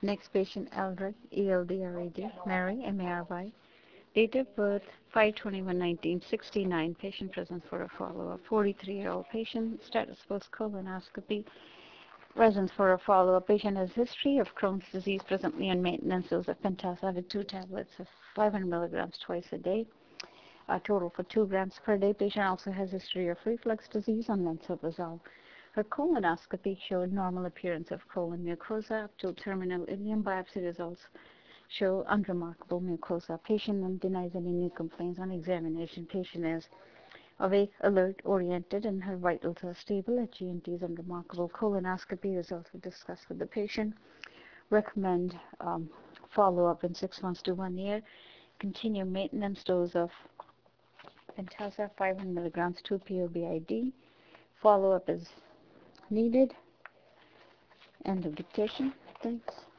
Next patient, Eldred, ELDRAD, Mary, MARY. Date of birth, 5/21/1969. Patient present for a follow-up. 43-year-old patient. Status post colonoscopy. Present for a follow-up. Patient has history of Crohn's disease, presently on maintenance dose of Pentasa with 2 tablets of 500 milligrams twice a day. A total for 2 grams per day. Patient also has history of reflux disease on lansoprazole. Her colonoscopy showed normal appearance of colon mucosa up to terminal ileum. Biopsy results show unremarkable mucosa. Patient denies any new complaints on examination. Patient is awake, alert, oriented, and her vitals are stable. HGNT is unremarkable. Colonoscopy results were discussed with the patient. Recommend follow-up in 6 months to 1 year. Continue maintenance dose of Pentasa 500 milligrams 2 POBID. Follow-up is needed. End of dictation. Thanks.